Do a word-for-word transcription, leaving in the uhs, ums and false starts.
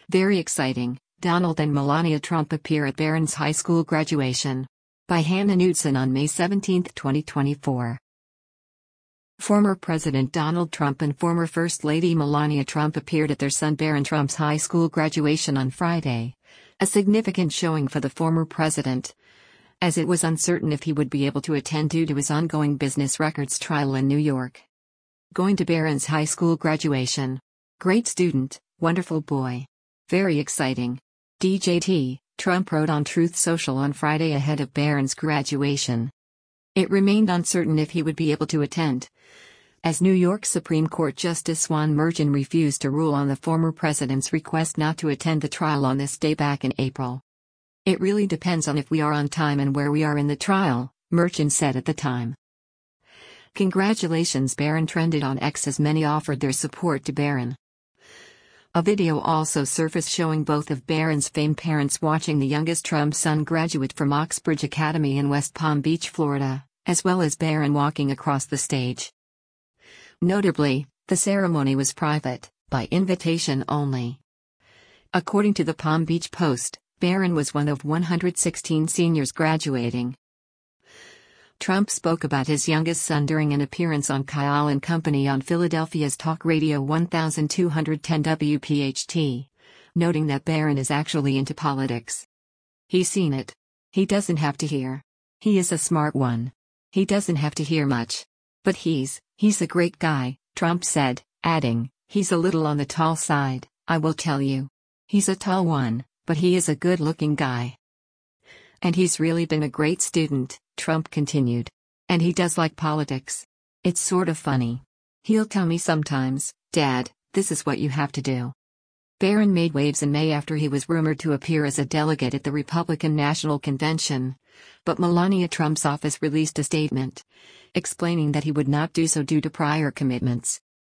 Very exciting, Donald and Melania Trump appear at Barron's High School graduation. By Hannah Knudsen on May seventeenth, twenty twenty-four. Former President Donald Trump and former First Lady Melania Trump appeared at their son Barron Trump's high school graduation on Friday, a significant showing for the former president, as it was uncertain if he would be able to attend due to his ongoing business records trial in New York. Going to Barron's high school graduation. Great student, wonderful boy. Very exciting. D J T, Trump wrote on Truth Social on Friday ahead of Barron's graduation. It remained uncertain if he would be able to attend, as New York Supreme Court Justice Juan Merchan refused to rule on the former president's request not to attend the trial on this day back in April. It really depends on if we are on time and where we are in the trial, Merchan said at the time. Congratulations, Barron trended on X as many offered their support to Barron. A video also surfaced showing both of Barron's famed parents watching the youngest Trump son graduate from Oxbridge Academy in West Palm Beach, Florida, as well as Barron walking across the stage. Notably, the ceremony was private, by invitation only. According to the Palm Beach Post, Barron was one of one hundred sixteen seniors graduating. Trump spoke about his youngest son during an appearance on Kyle and Company on Philadelphia's Talk Radio twelve ten W P H T, noting that Barron is actually into politics. He's seen it. He doesn't have to hear. He is a smart one. He doesn't have to hear much. But he's, he's a great guy, Trump said, adding, he's a little on the tall side, I will tell you. He's a tall one, but he is a good-looking guy. And he's really been a great student, Trump continued. And he does like politics. It's sort of funny. He'll tell me sometimes, Dad, this is what you have to do. Barron made waves in May after he was rumored to appear as a delegate at the Republican National Convention, but Melania Trump's office released a statement, explaining that he would not do so due to prior commitments.